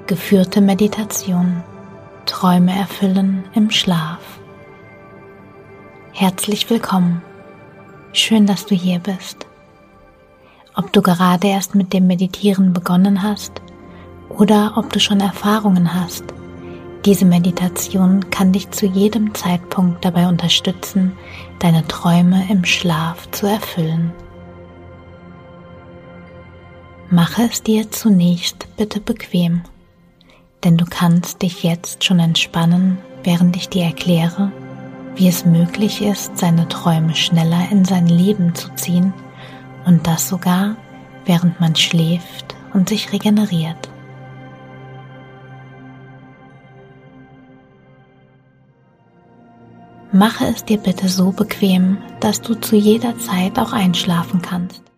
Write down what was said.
Geführte Meditation. Träume erfüllen im Schlaf. Herzlich willkommen. Schön, dass du hier bist. Ob du gerade erst mit dem Meditieren begonnen hast oder ob du schon Erfahrungen hast, diese Meditation kann dich zu jedem Zeitpunkt dabei unterstützen, deine Träume im Schlaf zu erfüllen. Mache es dir zunächst bitte bequem, denn du kannst dich jetzt schon entspannen, während ich dir erkläre, wie es möglich ist, seine Träume schneller in sein Leben zu ziehen und das sogar, während man schläft und sich regeneriert. Mache es dir bitte so bequem, dass du zu jeder Zeit auch einschlafen kannst.